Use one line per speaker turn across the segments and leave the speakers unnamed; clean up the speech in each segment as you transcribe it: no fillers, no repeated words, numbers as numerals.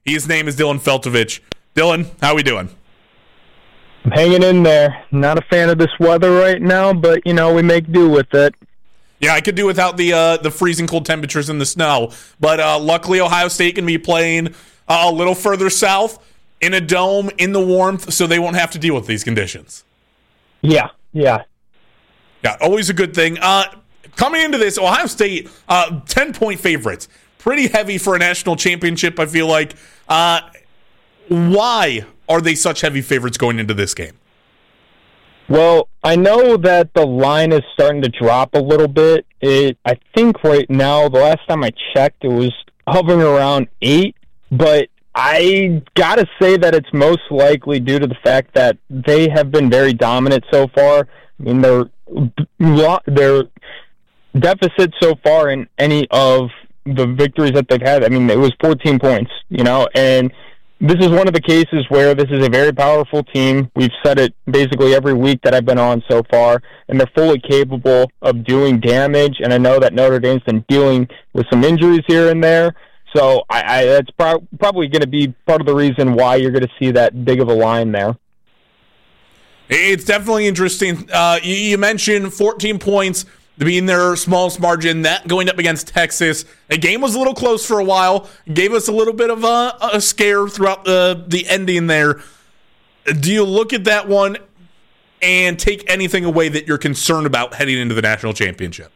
His name is Dylan Feltovich. Dylan, how we doing?
I'm hanging in there. Not a fan of this weather right now, but, we make do with it.
Yeah, I could do without the freezing cold temperatures and the snow. But luckily, Ohio State can be playing a little further south in a dome in the warmth, so they won't have to deal with these conditions.
Yeah.
Yeah, always a good thing. Coming into this, Ohio State, 10-point favorites. Pretty heavy for a national championship, I feel like. Why are they such heavy favorites going into this game?
Well, I know that the line is starting to drop a little bit. I think right now, the last time I checked, it was hovering around 8. But I got to say that it's most likely due to the fact that they have been very dominant so far. I mean, their deficit so far in any of the victories that they've had, I mean, it was 14 points, and this is one of the cases where this is a very powerful team. We've said it basically every week that I've been on so far, and they're fully capable of doing damage, and I know that Notre Dame's been dealing with some injuries here and there, so that's probably going to be part of the reason why you're going to see that big of a line there.
It's definitely interesting. You mentioned 14 points being their smallest margin, that going up against Texas. The game was a little close for a while, gave us a little bit of a scare throughout the ending there. Do you look at that one and take anything away that you're concerned about heading into the national championship?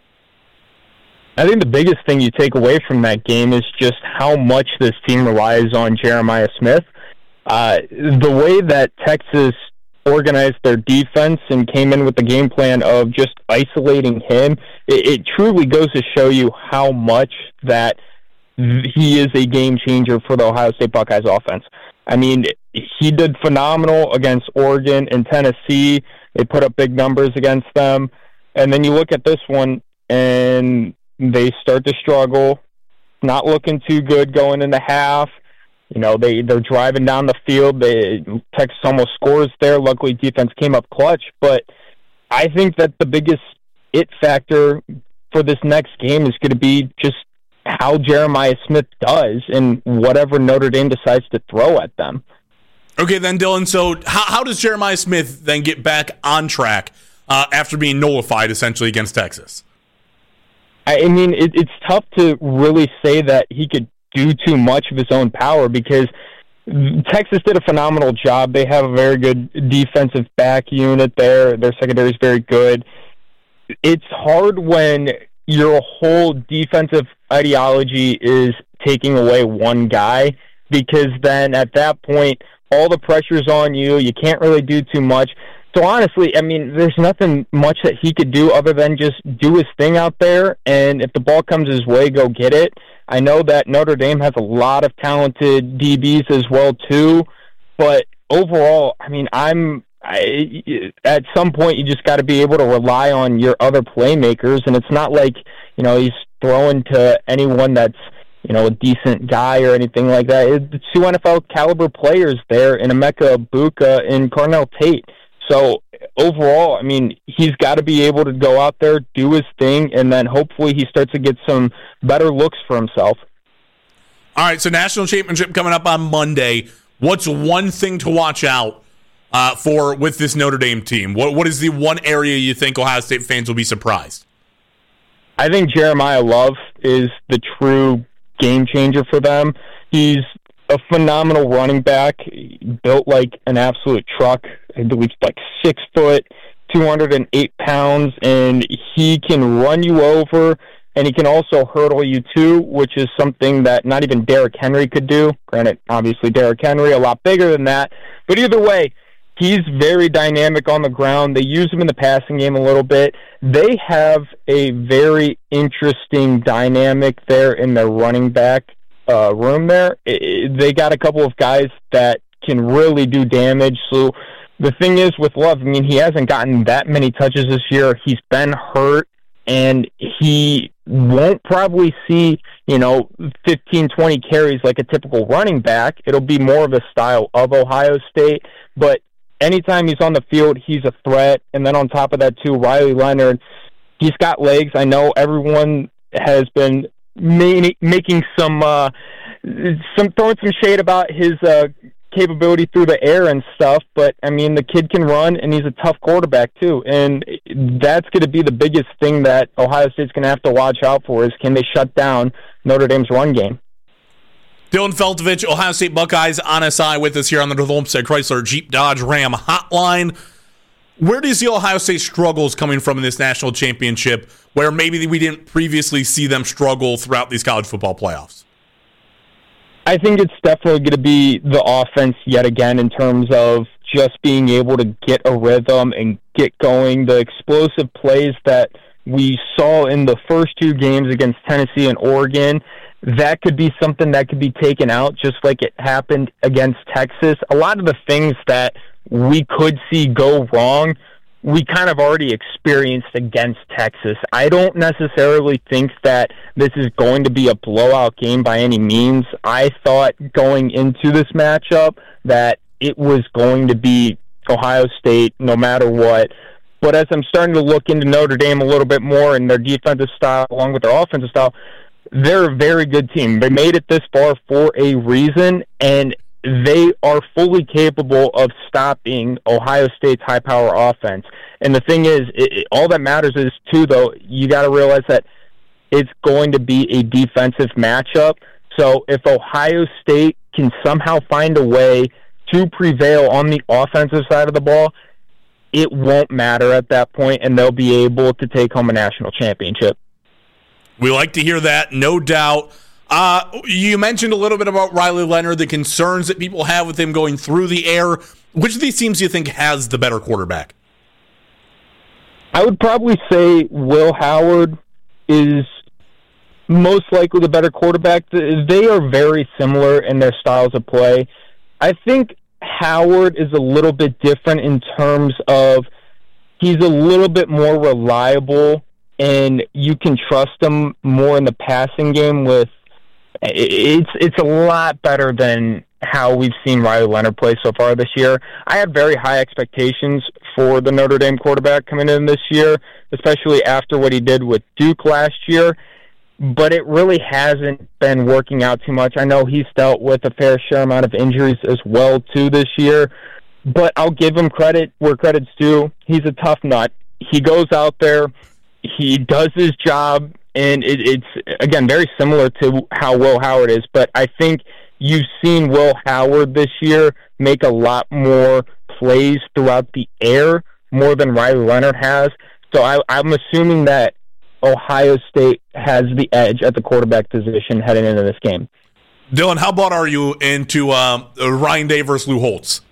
I think the biggest thing you take away from that game is just how much this team relies on Jeremiah Smith. The way that Texas organized their defense and came in with the game plan of just isolating him, it truly goes to show you how much that he is a game changer for the Ohio State Buckeyes offense. I mean, he did phenomenal against Oregon and Tennessee. They put up big numbers against them. And then you look at this one, and they start to struggle, not looking too good going into half. They're driving down the field. Texas almost scores there. Luckily, defense came up clutch. But I think that the biggest it factor for this next game is going to be just how Jeremiah Smith does and whatever Notre Dame decides to throw at them.
Okay, then, Dylan, so how does Jeremiah Smith then get back on track after being nullified, essentially, against Texas?
I mean, it's tough to really say that he could do too much of his own power because Texas did a phenomenal job. They have a very good defensive back unit there. Their secondary is very good. It's hard when your whole defensive ideology is taking away one guy because then at that point, all the pressure's on you. You can't really do too much. So honestly, I mean, there's nothing much that he could do other than just do his thing out there, and if the ball comes his way, go get it. I know that Notre Dame has a lot of talented DBs as well, too, but overall, I mean, at some point, you just got to be able to rely on your other playmakers, and it's not like, he's throwing to anyone that's, a decent guy or anything like that. It's 2 NFL caliber players there in Emeka Egbuka and Carnell Tate. So overall, I mean, he's got to be able to go out there, do his thing, and then hopefully he starts to get some better looks for himself.
All right, so national championship coming up on Monday. What's one thing to watch out for with this Notre Dame team? What is the one area you think Ohio State fans will be surprised?
I think Jeremiah Love is the true game changer for them. He's a phenomenal running back, built like an absolute truck. I believe like 6 foot, 208 pounds, and he can run you over, and he can also hurdle you too, which is something that not even Derrick Henry could do. Granted, obviously Derrick Henry a lot bigger than that, but either way, he's very dynamic on the ground. They use him in the passing game a little bit. They have a very interesting dynamic there in their running back room there. They got a couple of guys that can really do damage. So the thing is with Love, I mean, he hasn't gotten that many touches this year. He's been hurt, and he won't probably see, 15, 20 carries like a typical running back. It'll be more of a style of Ohio State, but anytime he's on the field, he's a threat. And then on top of that, too, Riley Leonard, he's got legs. I know everyone has been making some throwing some shade about his capability through the air and stuff, but I mean, the kid can run, and he's a tough quarterback too, and that's going to be the biggest thing that Ohio State's going to have to watch out for is can they shut down Notre Dame's run game.
Dylan Feltovich, Ohio State Buckeyes on SI with us here on the North Olmsted Chrysler Jeep Dodge Ram hotline. Where do you see Ohio State struggles coming from in this national championship where maybe we didn't previously see them struggle throughout these college football playoffs?
I think it's definitely going to be the offense yet again in terms of just being able to get a rhythm and get going. The explosive plays that we saw in the first two games against Tennessee and Oregon, that could be something that could be taken out just like it happened against Texas. A lot of the things that we could see go wrong, we kind of already experienced against Texas. I don't necessarily think that this is going to be a blowout game by any means. I thought going into this matchup that it was going to be Ohio State no matter what. But as I'm starting to look into Notre Dame a little bit more and their defensive style along with their offensive style, they're a very good team. They made it this far for a reason, and they are fully capable of stopping Ohio State's high-power offense. And the thing is, all that matters is, too, though, you got to realize that it's going to be a defensive matchup. So if Ohio State can somehow find a way to prevail on the offensive side of the ball, it won't matter at that point, and they'll be able to take home a national championship.
We like to hear that, no doubt. You mentioned a little bit about Riley Leonard, the concerns that people have with him going through the air. Which of these teams do you think has the better quarterback?
I would probably say Will Howard is most likely the better quarterback. They are very similar in their styles of play. I think Howard is a little bit different in terms of he's a little bit more reliable, and you can trust him more in the passing game with it's a lot better than how we've seen Riley Leonard play so far this year. I had very high expectations for the Notre Dame quarterback coming in this year, especially after what he did with Duke last year, but it really hasn't been working out too much. I know he's dealt with a fair share amount of injuries as well, too, this year, but I'll give him credit where credit's due. He's a tough nut. He goes out there, he does his job, and it's, again, very similar to how Will Howard is. But I think you've seen Will Howard this year make a lot more plays throughout the air, more than Riley Leonard has. So I'm assuming that Ohio State has the edge at the quarterback position heading into this game.
Dylan, how bought are you into Ryan Day versus Lou Holtz?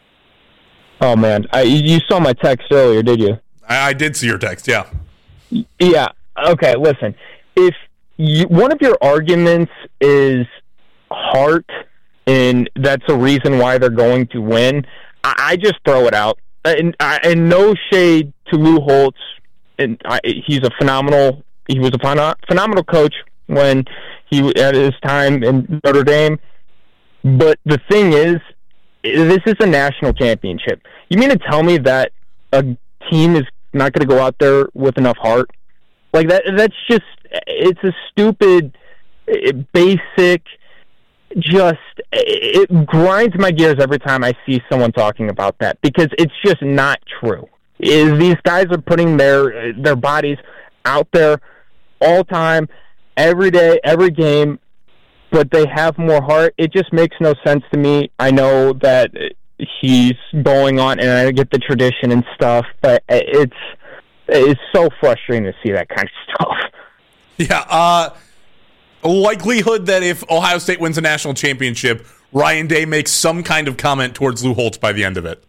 Oh, man. You saw my text earlier, did you?
I did see your text, yeah.
Yeah. Okay, listen, if one of your arguments is heart, and that's a reason why they're going to win, I just throw it out. And no shade to Lou Holtz. And he was a phenomenal coach when he had his time in Notre Dame. But the thing is, this is a national championship. You mean to tell me that a team is not going to go out there with enough heart? Like that's just, it's a stupid, basic, just, it grinds my gears every time I see someone talking about that, because it's just not true. These guys are putting their bodies out there all time, every day, every game, but they have more heart. It just makes no sense to me. I know that he's going on, and I get the tradition and stuff, but it's so frustrating to see that kind of stuff.
Yeah, likelihood that if Ohio State wins a national championship, Ryan Day makes some kind of comment towards Lou Holtz by the end of it.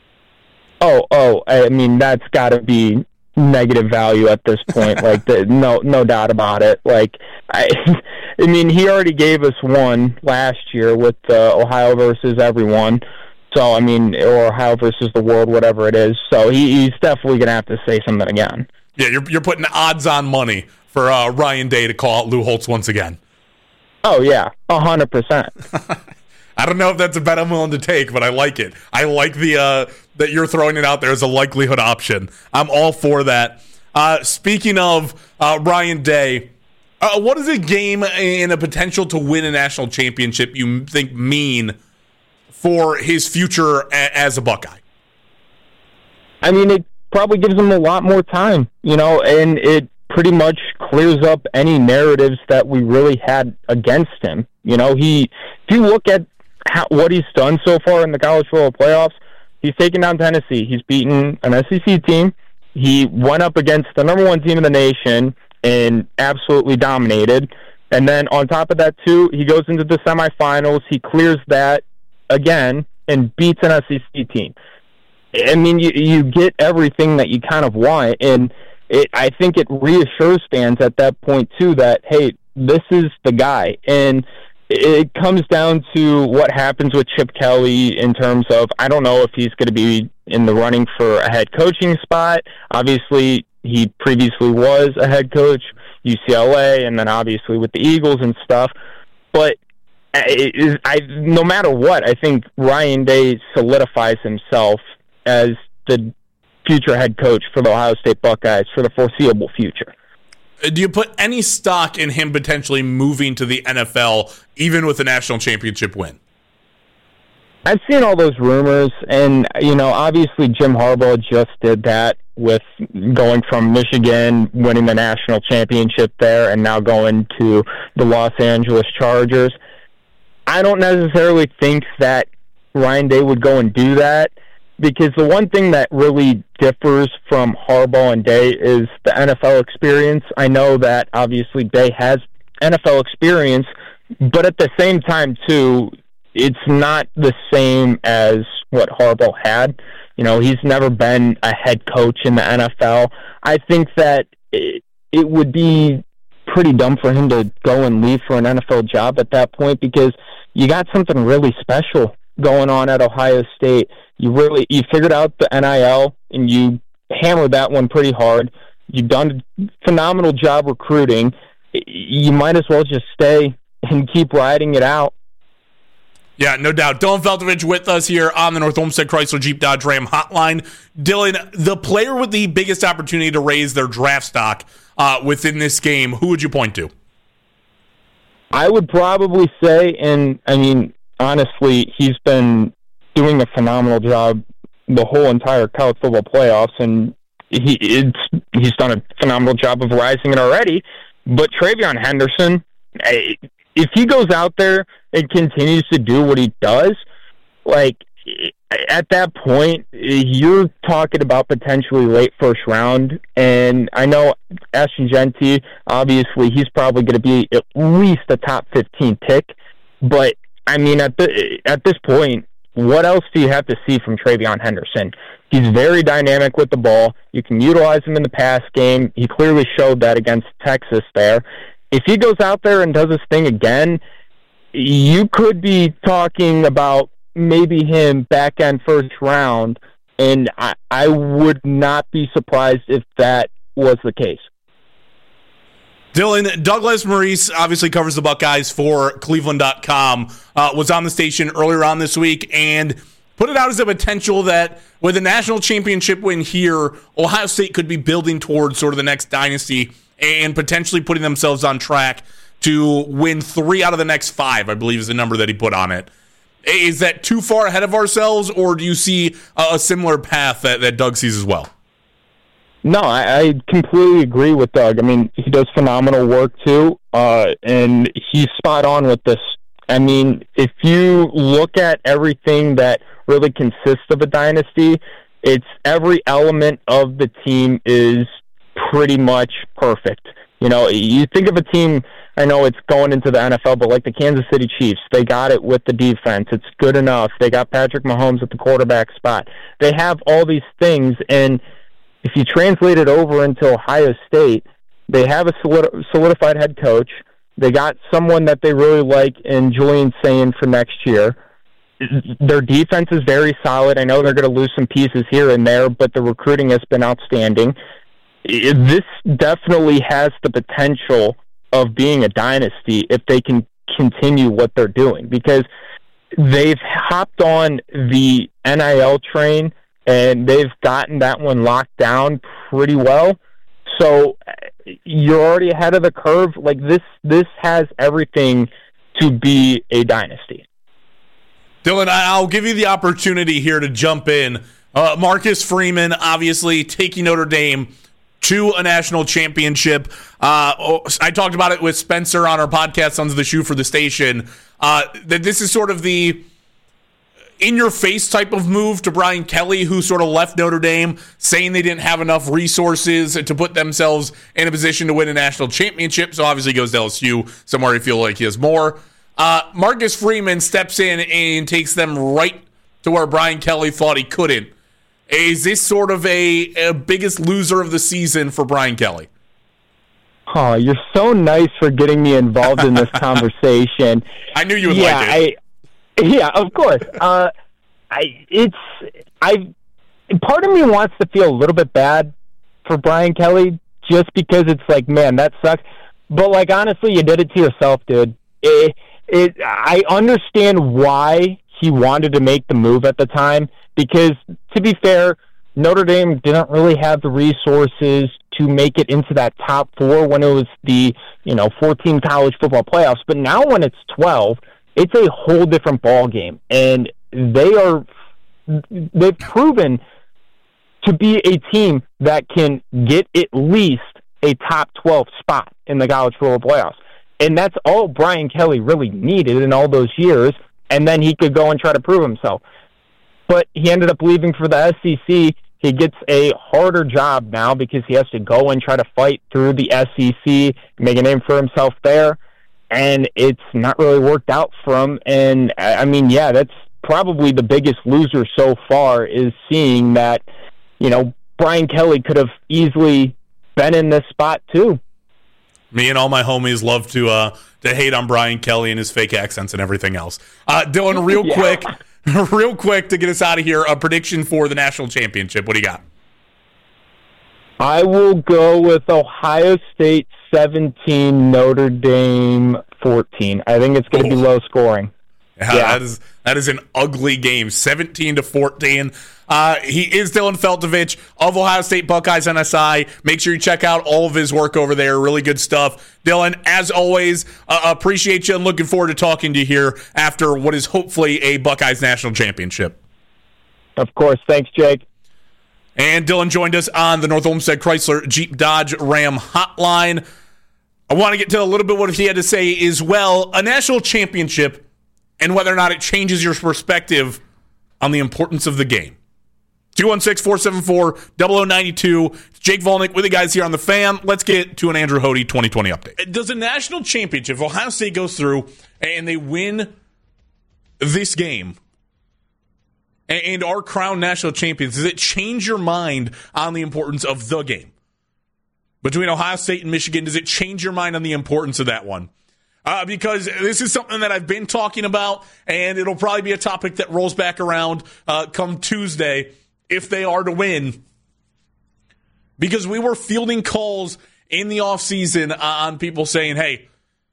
Oh, I mean, that's got to be negative value at this point. Like, no doubt about it. Like, I mean, he already gave us one last year with Ohio versus everyone. So, I mean, or Ohio versus the world, whatever it is. So he's definitely going to have to say something again.
Yeah, you're putting odds on money for Ryan Day to call out Lou Holtz once again.
Oh, yeah, 100%.
I don't know if that's a bet I'm willing to take, but I like it. I like the that you're throwing it out there as a likelihood option. I'm all for that. Speaking of Ryan Day, What does a game and a potential to win a national championship you think mean for his future as a Buckeye?
I mean, it probably gives him a lot more time, and it pretty much clears up any narratives that we really had against him. If you look at what he's done so far in the college football playoffs, he's taken down Tennessee. He's beaten an SEC team. He went up against the number one team in the nation and absolutely dominated. And then on top of that, too, he goes into the semifinals. He clears that again and beats an SEC team. I mean, you get everything that you kind of want, and I think it reassures fans at that point, too, that, hey, this is the guy. And it comes down to what happens with Chip Kelly in terms of, I don't know if he's going to be in the running for a head coaching spot. Obviously, he previously was a head coach, UCLA, and then obviously with the Eagles and stuff. But no matter what, I think Ryan Day solidifies himself as the future head coach for the Ohio State Buckeyes for the foreseeable future.
Do you put any stock in him potentially moving to the NFL, even with a national championship win?
I've seen all those rumors, and, obviously Jim Harbaugh just did that with going from Michigan, winning the national championship there, and now going to the Los Angeles Chargers. I don't necessarily think that Ryan Day would go and do that, because the one thing that really differs from Harbaugh and Day is the NFL experience. I know that obviously Day has NFL experience, but at the same time, too, it's not the same as what Harbaugh had. He's never been a head coach in the NFL. I think that it would be pretty dumb for him to go and leave for an NFL job at that point, because you got something really special going on at Ohio State. You figured out the NIL, and you hammered that one pretty hard. You've done a phenomenal job recruiting. You might as well just stay and keep riding it out.
Yeah, no doubt. Dylan Feltovich with us here on the North Olmsted Chrysler Jeep Dodge Ram hotline. Dylan, the player with the biggest opportunity to raise their draft stock within this game, who would you point to?
I would probably say, and I mean, honestly, he's been doing a phenomenal job the whole entire college football playoffs, and he's done a phenomenal job of rising it already. But TreVeyon Henderson, if he goes out there and continues to do what he does, at that point, you're talking about potentially late first round. And I know Ashton Jeanty, obviously, he's probably going to be at least a top 15 pick. But I mean, at this point, what else do you have to see from TreVeyon Henderson? He's very dynamic with the ball. You can utilize him in the pass game. He clearly showed that against Texas there. If he goes out there and does his thing again, you could be talking about maybe him back end first round, and I would not be surprised if that was the case.
Dylan, Douglas Maurice obviously covers the Buckeyes for Cleveland.com, was on the station earlier on this week and put it out as a potential that with a national championship win here, Ohio State could be building towards sort of the next dynasty and potentially putting themselves on track to win 3 out of the next 5, I believe is the number that he put on it. Is that too far ahead of ourselves, or do you see a similar path that Doug sees as well?
No, I completely agree with Doug. I mean, he does phenomenal work, too, and he's spot on with this. I mean, if you look at everything that really consists of a dynasty, it's every element of the team is pretty much perfect. You think of a team, I know it's going into the NFL, but like the Kansas City Chiefs, they got it with the defense. It's good enough. They got Patrick Mahomes at the quarterback spot. They have all these things, and if you translate it over into Ohio State, they have a solidified head coach. They got someone that they really like in Julian Sayin for next year. Their defense is very solid. I know they're going to lose some pieces here and there, but the recruiting has been outstanding. This definitely has the potential of being a dynasty if they can continue what they're doing, because they've hopped on the NIL train and they've gotten that one locked down pretty well. So you're already ahead of the curve. Like this has everything to be a dynasty.
Dylan, I'll give you the opportunity here to jump in. Marcus Freeman, obviously taking Notre Dame to a national championship. I talked about it with Spencer on our podcast, Sons of the Shoe for the station, that this is sort of the in-your-face type of move to Brian Kelly, who sort of left Notre Dame saying they didn't have enough resources to put themselves in a position to win a national championship. So obviously he goes to LSU, somewhere he feel like he has more. Marcus Freeman steps in and takes them right to where Brian Kelly thought he couldn't. Is this sort of a biggest loser of the season for Brian Kelly?
Oh, you're so nice for getting me involved in this conversation.
I knew you would like it.
Yeah, of course. Part of me wants to feel a little bit bad for Brian Kelly just because it's like, man, that sucks. But like, honestly, you did it to yourself, dude. I understand why he wanted to make the move at the time because, to be fair, Notre Dame didn't really have the resources to make it into that top 4 when it was the 14 college football playoffs. But now when it's 12. It's a whole different ball game, and they've proven to be a team that can get at least a top 12 spot in the college football playoffs. And that's all Brian Kelly really needed in all those years, and then he could go and try to prove himself. But he ended up leaving for the SEC. He gets a harder job now because he has to go and try to fight through the SEC, make a name for himself there. And it's not really worked out for him. And, I mean, yeah, that's probably the biggest loser so far is seeing that, Brian Kelly could have easily been in this spot too.
Me and all my homies love to hate on Brian Kelly and his fake accents and everything else. Dylan, real quick to get us out of here, a prediction for the national championship. What do you got?
I will go with Ohio State 17, Notre Dame 14. I think it's going to be low scoring.
Yeah. That is an ugly game, 17-14. He is Dylan Feltovich of Ohio State Buckeyes NSI. Make sure you check out all of his work over there. Really good stuff. Dylan, as always, appreciate you and looking forward to talking to you here after what is hopefully a Buckeyes national championship.
Of course. Thanks, Jake.
And Dylan joined us on the North Olmsted Chrysler Jeep Dodge Ram hotline. I want to get to a little bit what he had to say as well. A national championship and whether or not it changes your perspective on the importance of the game. 216-474-0092. It's Jake Volnick with the guys here on The Fan. Let's get to an Andrew Hody 2020 update. Does a national championship, if Ohio State goes through and they win this game, and our crowned national champions, does it change your mind on the importance of the game? Between Ohio State and Michigan, does it change your mind on the importance of that one? Because this is something that I've been talking about, and it'll probably be a topic that rolls back around come Tuesday if they are to win. Because we were fielding calls in the offseason on people saying, hey,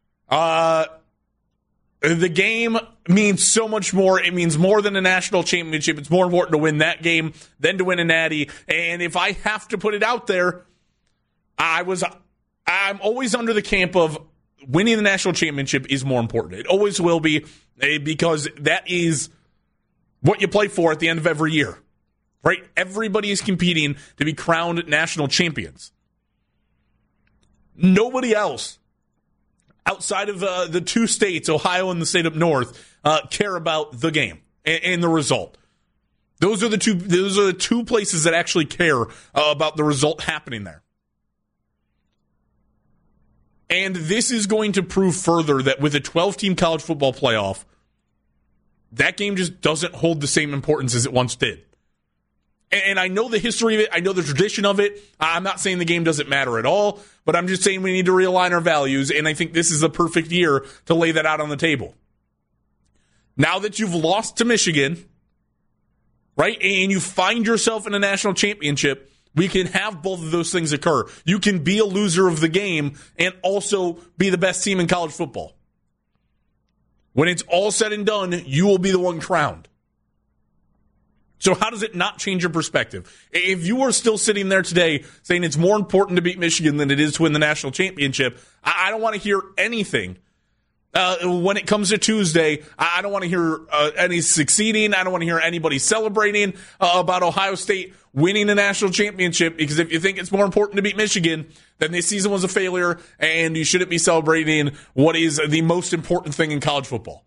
the game means so much more. It means more than a national championship. It's more important to win that game than to win a natty. And if I have to put it out there, I'm always under the camp of winning the national championship is more important. It always will be, because that is what you play for at the end of every year, right? Everybody is competing to be crowned national champions. Nobody else outside of the two states, Ohio and the state up north, care about the game and the result. Those are the two places that actually care about the result happening there. And this is going to prove further that with a 12-team college football playoff, that game just doesn't hold the same importance as it once did. And I know the history of it. I know the tradition of it. I'm not saying the game doesn't matter at all, but I'm just saying we need to realign our values, and I think this is the perfect year to lay that out on the table. Now that you've lost to Michigan, right, and you find yourself in a national championship, we can have both of those things occur. You can be a loser of the game and also be the best team in college football. When it's all said and done, you will be the one crowned. So how does it not change your perspective? If you are still sitting there today saying it's more important to beat Michigan than it is to win the national championship, I don't want to hear anything. When it comes to Tuesday, I don't want to hear any succeeding. I don't want to hear anybody celebrating about Ohio State winning the national championship, because if you think it's more important to beat Michigan, then this season was a failure and you shouldn't be celebrating what is the most important thing in college football.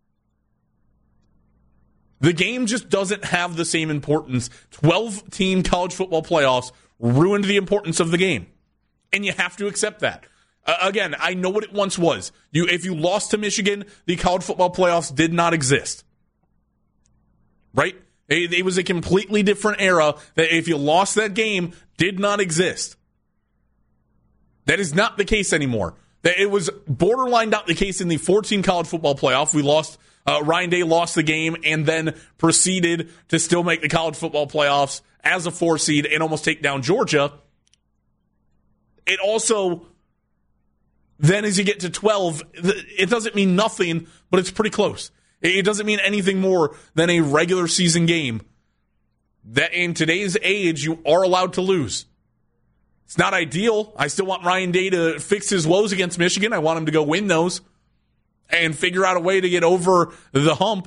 The game just doesn't have the same importance. 12-team college football playoffs ruined the importance of the game, and you have to accept that. Again, I know what it once was. If you lost to Michigan, the college football playoffs did not exist. Right? It was a completely different era that if you lost that game, did not exist. That is not the case anymore. It was borderline not the case in the 14 college football playoff. We lost, Ryan Day lost the game and then proceeded to still make the college football playoffs as a 4 seed and almost take down Georgia. It also, then as you get to 12, it doesn't mean nothing, but it's pretty close. It doesn't mean anything more than a regular season game that in today's age you are allowed to lose. It's not ideal. I still want Ryan Day to fix his woes against Michigan. I want him to go win those and figure out a way to get over the hump.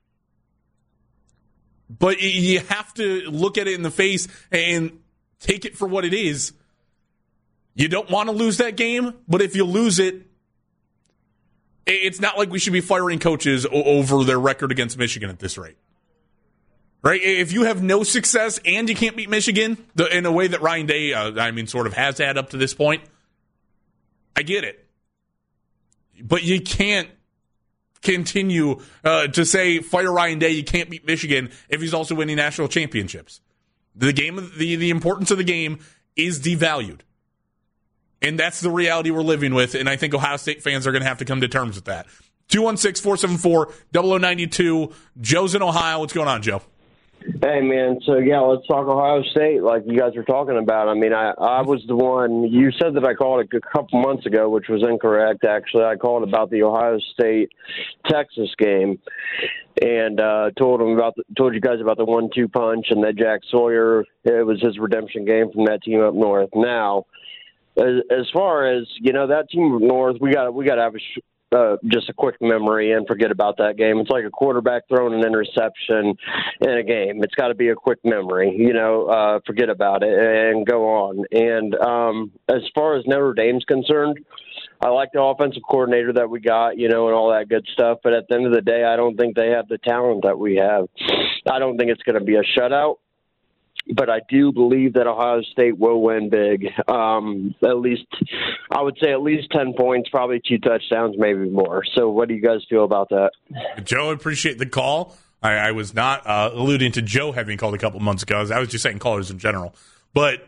But you have to look at it in the face and take it for what it is. You don't want to lose that game, but if you lose it, it's not like we should be firing coaches over their record against Michigan at this rate. Right? If you have no success and you can't beat Michigan in a way that Ryan Day, sort of has had up to this point, I get it. But you can't continue to say, fire Ryan Day, you can't beat Michigan if he's also winning national championships. The importance of the game is devalued. And that's the reality we're living with, and I think Ohio State fans are going to have to come to terms with that. 216-474-0092. Joe's in Ohio. What's going on, Joe?
Hey, man. So, yeah, let's talk Ohio State like you guys were talking about. I mean, I was the one. You said that I called it a couple months ago, which was incorrect, actually. I called about the Ohio State-Texas game and told you guys about the 1-2 punch and that Jack Sawyer, it was his redemption game from that team up north. Now, as far as, that team up north, we got to have just a quick memory and forget about that game. It's like a quarterback throwing an interception in a game. It's got to be a quick memory, forget about it and go on. And as far as Notre Dame's concerned, I like the offensive coordinator that we got, and all that good stuff. But at the end of the day, I don't think they have the talent that we have. I don't think it's going to be a shutout. But I do believe that Ohio State will win big. At least 10 points, probably 2 touchdowns, maybe more. So what do you guys feel about that?
Joe, I appreciate the call. I was not alluding to Joe having called a couple months ago. I was just saying callers in general. But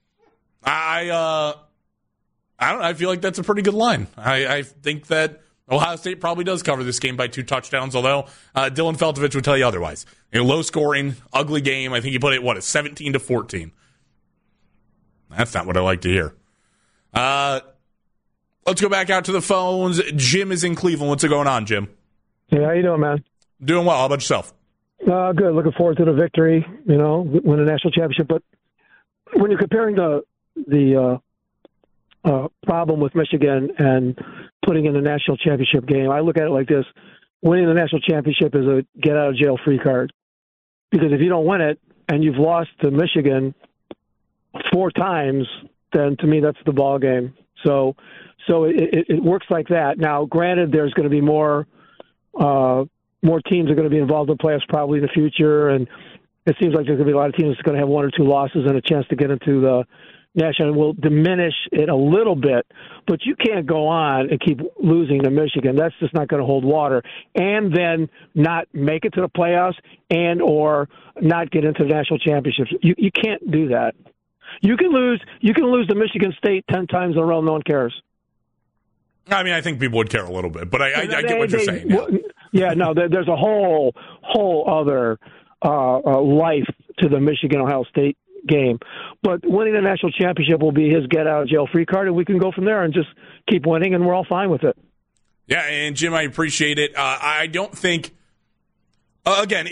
I don't know. I feel like that's a pretty good line. I think that Ohio State probably does cover this game by 2 touchdowns, although Dylan Feltovich would tell you otherwise. Low scoring, ugly game. I think he put it, 17-14. That's not what I like to hear. Let's go back out to the phones. Jim is in Cleveland. What's going on, Jim?
Hey, how you doing, man?
Doing well. How about yourself?
Good. Looking forward to the victory, win a national championship. But when you're comparing the problem with Michigan and putting in a national championship game, I look at it like this. Winning the national championship is a get-out-of-jail-free card. Because if you don't win it and you've lost to Michigan 4 times, then to me that's the ball game. So it works like that. Now, granted, there's going to be more teams are going to be involved in playoffs probably in the future, and it seems like there's going to be a lot of teams that's going to have 1 or 2 losses and a chance to get into the national. Will diminish it a little bit, but you can't go on and keep losing to Michigan. That's just not going to hold water. And then not make it to the playoffs and or not get into the national championships. You can't do that. You can lose to Michigan State 10 times in a row. No one cares.
I mean, I think people would care a little bit, but I get what you're saying.
Yeah, no, there's a whole other life to the Michigan-Ohio State game. But winning the national championship will be his get-out-of-jail-free card, and we can go from there and just keep winning, and we're all fine with it.
Yeah, and Jim, I appreciate it. I don't think, again, if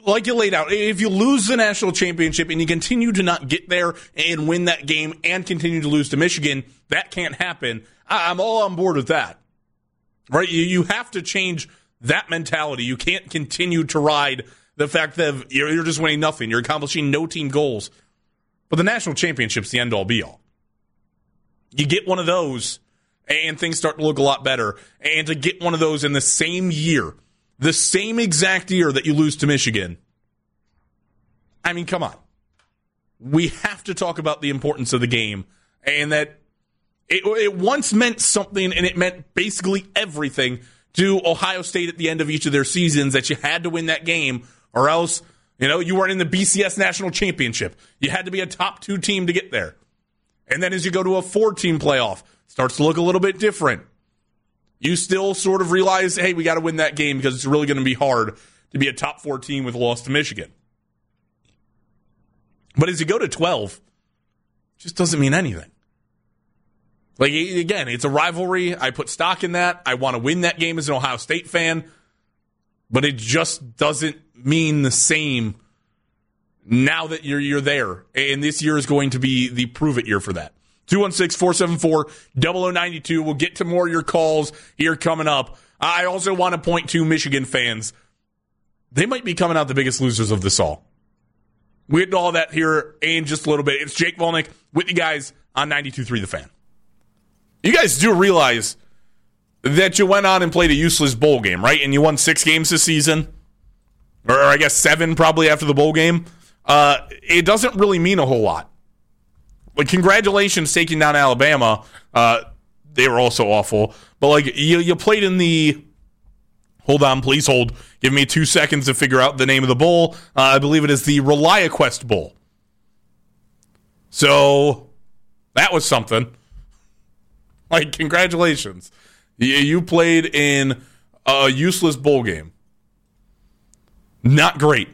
like you laid out, if you lose the national championship and you continue to not get there and win that game and continue to lose to Michigan, that can't happen. I'm all on board with that. Right? You have to change that mentality. You can't continue to ride the fact that you're just winning nothing. You're accomplishing no team goals. But the national championship's the end-all, be-all. You get one of those, and things start to look a lot better. And to get one of those in the same year, the same exact year that you lose to Michigan, I mean, come on. We have to talk about the importance of the game, and that it once meant something, and it meant basically everything to Ohio State at the end of each of their seasons, that you had to win that game, or else, you weren't in the BCS National Championship. You had to be a top 2 team to get there. And then as you go to a 4-team playoff, it starts to look a little bit different. You still sort of realize, hey, we got to win that game because it's really going to be hard to be a top 4 team with a loss to Michigan. But as you go to 12, it just doesn't mean anything. Like, again, it's a rivalry. I put stock in that. I want to win that game as an Ohio State fan. But it just doesn't mean the same now that you're there. And this year is going to be the prove-it year for that. 216-474-0092. We'll get to more of your calls here coming up. I also want to point to Michigan fans. They might be coming out the biggest losers of this all. We'll get to all that here in just a little bit. It's Jake Volnick with you guys on 92.3 The Fan. You guys do realize that you went on and played a useless bowl game, right? And you won 6 games this season. Or I guess 7 probably after the bowl game. It doesn't really mean a whole lot. Like, congratulations taking down Alabama. They were also awful. But, like, you played in the... Hold on, please hold. Give me 2 seconds to figure out the name of the bowl. I believe it is the ReliaQuest Bowl. So, that was something. Like, congratulations. You played in a useless bowl game. Not great.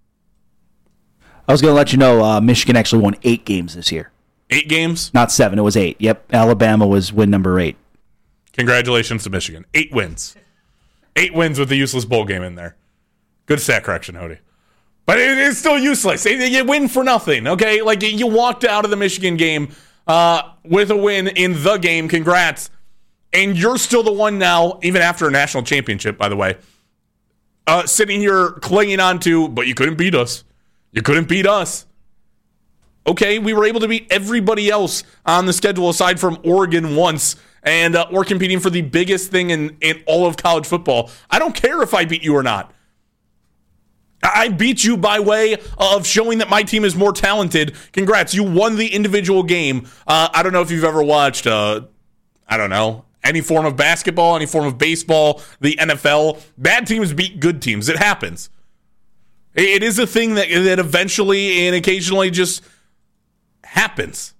I was going to let you know Michigan actually won 8 games this year.
8 games?
Not 7, it was 8. Yep, Alabama was win number 8.
Congratulations to Michigan. 8 wins. 8 wins with the useless bowl game in there. Good stat correction, Hody. But it is still useless. You win for nothing, okay? Like, you walked out of the Michigan game with a win in the game. Congrats. And you're still the one now, even after a national championship, by the way, sitting here clinging on to, but you couldn't beat us. You couldn't beat us. Okay, we were able to beat everybody else on the schedule aside from Oregon once, and we're competing for the biggest thing in all of college football. I don't care if I beat you or not. I beat you by way of showing that my team is more talented. Congrats, you won the individual game. I don't know if you've ever watched, any form of basketball, any form of baseball, the NFL. Bad teams beat good teams. It happens. It is a thing that eventually and occasionally just happens.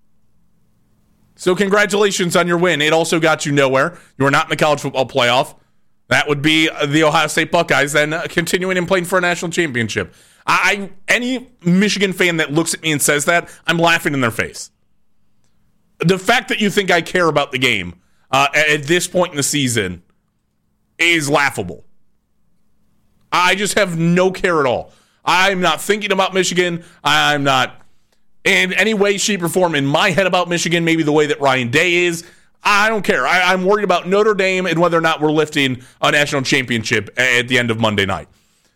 So congratulations on your win. It also got you nowhere. You were not in the college football playoff. That would be the Ohio State Buckeyes then continuing and playing for a national championship. Any Michigan fan that looks at me and says that, I'm laughing in their face. The fact that you think I care about the game at this point in the season is laughable. I just have no care at all. I'm not thinking about Michigan. I'm not in any way, shape, or form in my head about Michigan, maybe the way that Ryan Day is. I don't care. I'm worried about Notre Dame and whether or not we're lifting a national championship at the end of Monday night.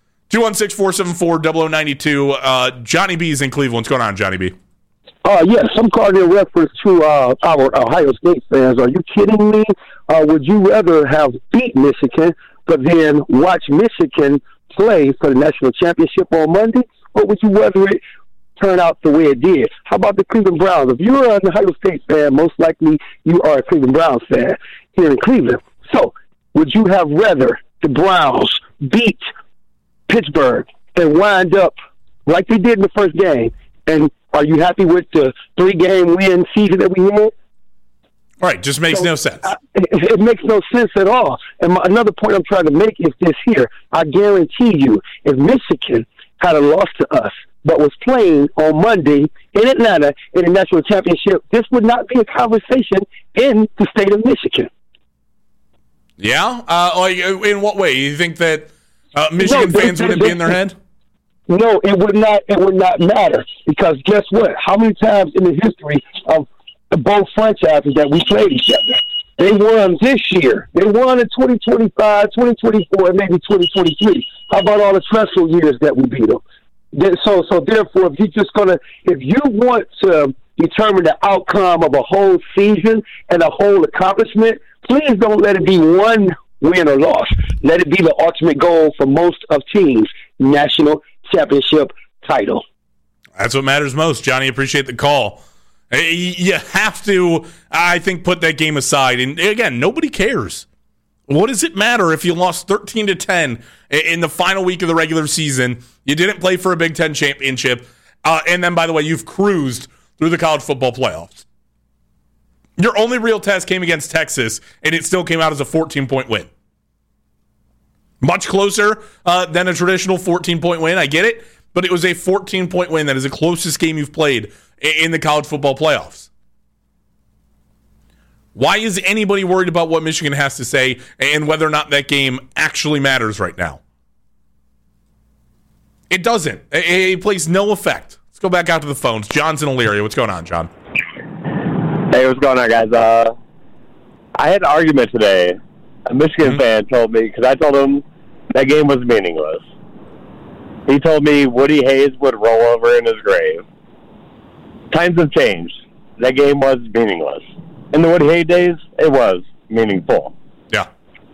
216-474-0092. Johnny B is in Cleveland. What's going on, Johnny B?
Yes, I'm calling in reference to our Ohio State fans. Are you kidding me? Would you rather have beat Michigan, but then watch Michigan play for the national championship on Monday? Or would you rather it turn out the way it did? How about the Cleveland Browns? If you're an Ohio State fan, most likely you are a Cleveland Browns fan here in Cleveland. So would you have rather the Browns beat Pittsburgh and wind up like they did in the first game? And are you happy with the 3-game win season that we had?
All right, just makes no sense.
It makes no sense at all. And another point I'm trying to make is this here. I guarantee you, if Michigan had a loss to us, but was playing on Monday in Atlanta in the national championship, this would not be a conversation in the state of Michigan.
Yeah? Like, in what way? You think that Michigan fans wouldn't be in their head?
No, it would not. It would not matter because guess what? How many times in the history of both franchises that we played each other, they won this year. They won in 2025, 2024, and maybe 2023. How about all the stressful years that we beat them? So therefore, if you want to determine the outcome of a whole season and a whole accomplishment, please don't let it be one win or loss. Let it be the ultimate goal for most of teams, national championship title.
That's what matters most, Johnny. Appreciate the call. You have to, I think, put that game aside. And again, nobody cares. What does it matter if you lost 13-10 in the final week of the regular season? You didn't play for a Big Ten championship. And then, by the way, you've cruised through the college football playoffs. Your only real test came against Texas, and it still came out as a 14-point win. Much closer than a traditional 14-point win. I get it. But it was a 14-point win. That is the closest game you've played in the college football playoffs. Why is anybody worried about what Michigan has to say and whether or not that game actually matters right now? It doesn't. It plays no effect. Let's go back out to the phones. John's in Elyria. What's going on, John?
Hey, what's going on, guys? I had an argument today. A Michigan fan told me, because I told him that game was meaningless. He told me Woody Hayes would roll over in his grave. Times have changed. That game was meaningless. In the Woody Hayes days, it was meaningful.
Yeah.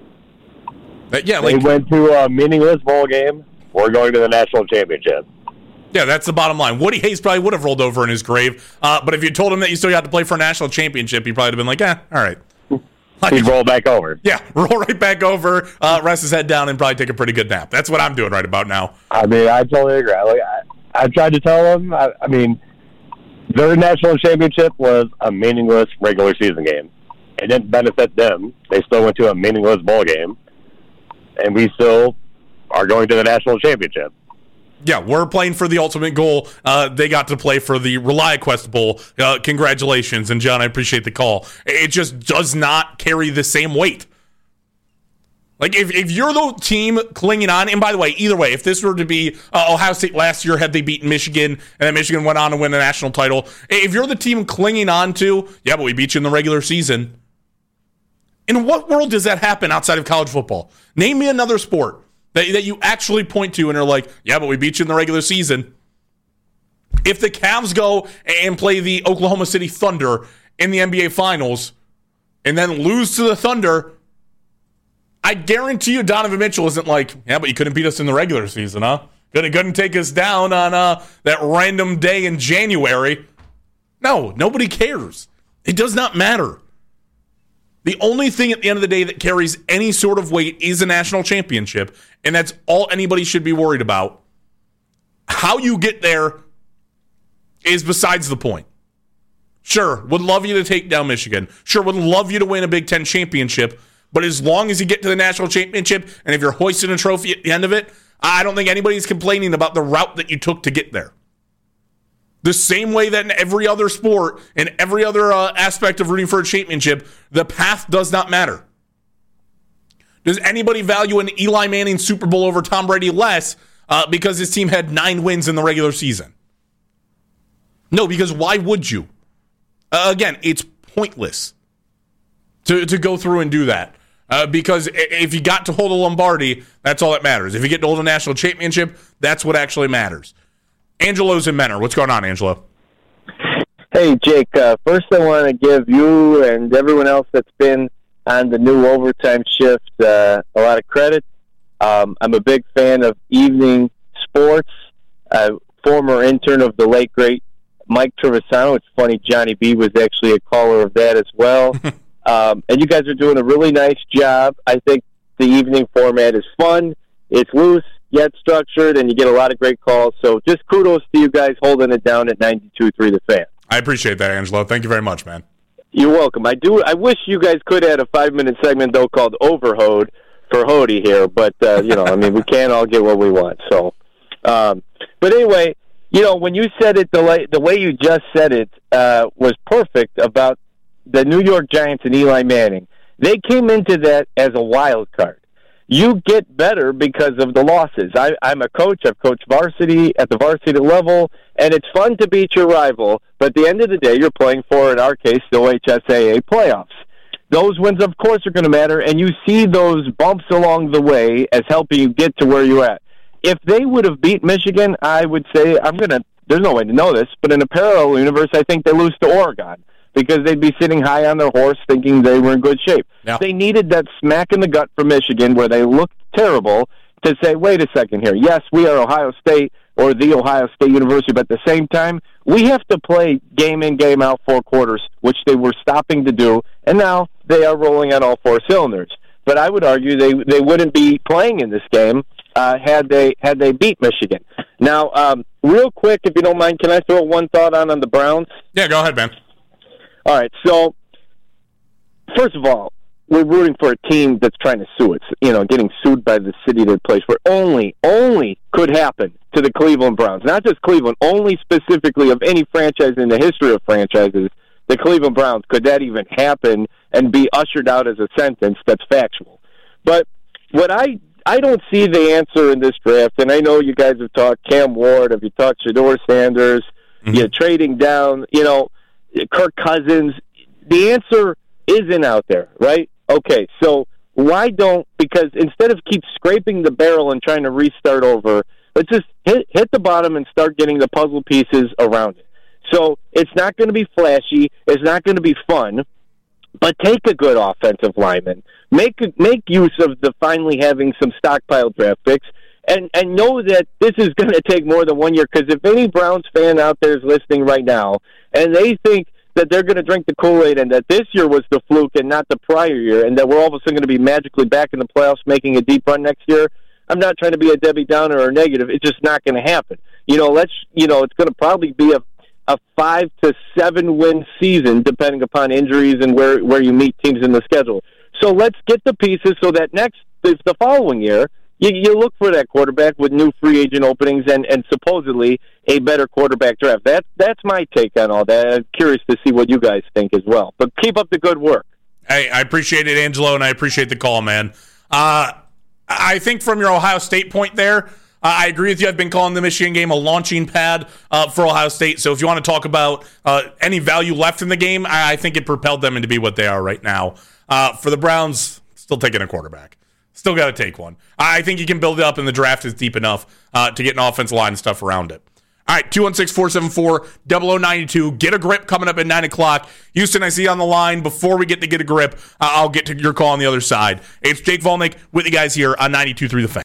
They went to a meaningless bowl game. We're going to the national championship.
Yeah, that's the bottom line. Woody Hayes probably would have rolled over in his grave, but if you told him that you still had to play for a national championship, he probably would have been like, all right.
He'd roll back over.
Yeah, roll right back over, rest his head down, and probably take a pretty good nap. That's what I'm doing right about now.
I mean, I totally agree. I tried to tell him, I mean, their national championship was a meaningless regular season game. It didn't benefit them. They still went to a meaningless bowl game, and we still are going to the national championship.
Yeah, we're playing for the ultimate goal. They got to play for the ReliaQuest Bowl. Congratulations. And, John, I appreciate the call. It just does not carry the same weight. Like, if you're the team clinging on, and by the way, either way, if this were to be Ohio State last year, had they beaten Michigan, and then Michigan went on to win a national title, if you're the team clinging on to, yeah, but we beat you in the regular season, in what world does that happen outside of college football? Name me another sport that you actually point to and are like, yeah, but we beat you in the regular season. If the Cavs go and play the Oklahoma City Thunder in the NBA Finals and then lose to the Thunder, I guarantee you Donovan Mitchell isn't like, yeah, but you couldn't beat us in the regular season, huh? Couldn't take us down on that random day in January. No, nobody cares. It does not matter. The only thing at the end of the day that carries any sort of weight is a national championship, and that's all anybody should be worried about. How you get there is besides the point. Sure, would love you to take down Michigan. Sure, would love you to win a Big Ten championship, but as long as you get to the national championship, and if you're hoisting a trophy at the end of it, I don't think anybody's complaining about the route that you took to get there. The same way that in every other sport, in every other aspect of rooting for a championship, the path does not matter. Does anybody value an Eli Manning Super Bowl over Tom Brady less because his team had 9 wins in the regular season? No, because why would you? Again, it's pointless to go through and do that. Because if you got to hold a Lombardi, that's all that matters. If you get to hold a national championship, that's what actually matters. Angelo's in Menor. What's going on, Angelo?
Hey, Jake. First, I want to give you and everyone else that's been on the new overtime shift a lot of credit. I'm a big fan of evening sports. Former intern of the late, great Mike Trevisano. It's funny, Johnny B was actually a caller of that as well. And you guys are doing a really nice job. I think the evening format is fun. It's loose, yet structured, and you get a lot of great calls. So just kudos to you guys holding it down at 92.3 The Fan.
I appreciate that, Angelo. Thank you very much, man.
You're welcome. I wish you guys could add a 5-minute segment, though, called Overhoed for Hody here. But, I mean, we can't all get what we want. So, but anyway, when you said it, the way you just said it was perfect about the New York Giants and Eli Manning. They came into that as a wild card. you get better because of the losses. I'm a coach. I've coached varsity at the varsity level, and it's fun to beat your rival. But at the end of the day, you're playing for, in our case, the OHSAA playoffs. Those wins, of course, are going to matter, and you see those bumps along the way as helping you get to where you're at. If they would have beat Michigan, I would say, there's no way to know this, but in a parallel universe, I think they lose to Oregon because they'd be sitting high on their horse thinking they were in good shape.
Yeah.
They needed that smack in the gut from Michigan where they looked terrible to say, wait a second here. Yes, we are Ohio State or the Ohio State University, but at the same time, we have to play game in, game out 4 quarters, which they were stopping to do, and now they are rolling on all 4 cylinders. But I would argue they wouldn't be playing in this game had they beat Michigan. Now, real quick, if you don't mind, can I throw one thought on the Browns?
Yeah, go ahead, man.
All right, so first of all, we're rooting for a team that's trying to sue it. Getting sued by the city they play for only could happen to the Cleveland Browns. Not just Cleveland, only specifically of any franchise in the history of franchises, the Cleveland Browns. Could that even happen and be ushered out as a sentence that's factual? But what I don't see the answer in this draft, and I know you guys have talked Cam Ward, have you talked Shedeur Sanders, trading down, Kirk Cousins. The answer isn't out there, right? Okay, so why don't, because instead of keep scraping the barrel and trying to restart over, let's just hit the bottom and start getting the puzzle pieces around it. So it's not going to be flashy, it's not going to be fun, but take a good offensive lineman. Make use of the finally having some stockpile draft picks, and know that this is going to take more than 1 year, because if any Browns fan out there is listening right now, and they think that they're going to drink the Kool-Aid and that this year was the fluke and not the prior year, and that we're all of a sudden going to be magically back in the playoffs making a deep run next year, I'm not trying to be a Debbie Downer or negative. It's just not going to happen. It's going to probably be a 5 to 7 win season, depending upon injuries and where you meet teams in the schedule. So let's get the pieces so that the following year, you look for that quarterback with new free agent openings and supposedly a better quarterback draft. That's my take on all that. I'm curious to see what you guys think as well. But keep up the good work.
Hey, I appreciate it, Angelo, and I appreciate the call, man. I think from your Ohio State point there, I agree with you. I've been calling the Michigan game a launching pad for Ohio State. So if you want to talk about any value left in the game, I think it propelled them into be what they are right now. For the Browns, still taking a quarterback. Still got to take one. I think you can build it up, and the draft is deep enough to get an offensive line and stuff around it. All right, 216-474-0092. Get a grip coming up at 9 o'clock. Houston, I see you on the line. Before we get a grip, I'll get to your call on the other side. It's Jake Volnick with you guys here on 92.3 The Fan.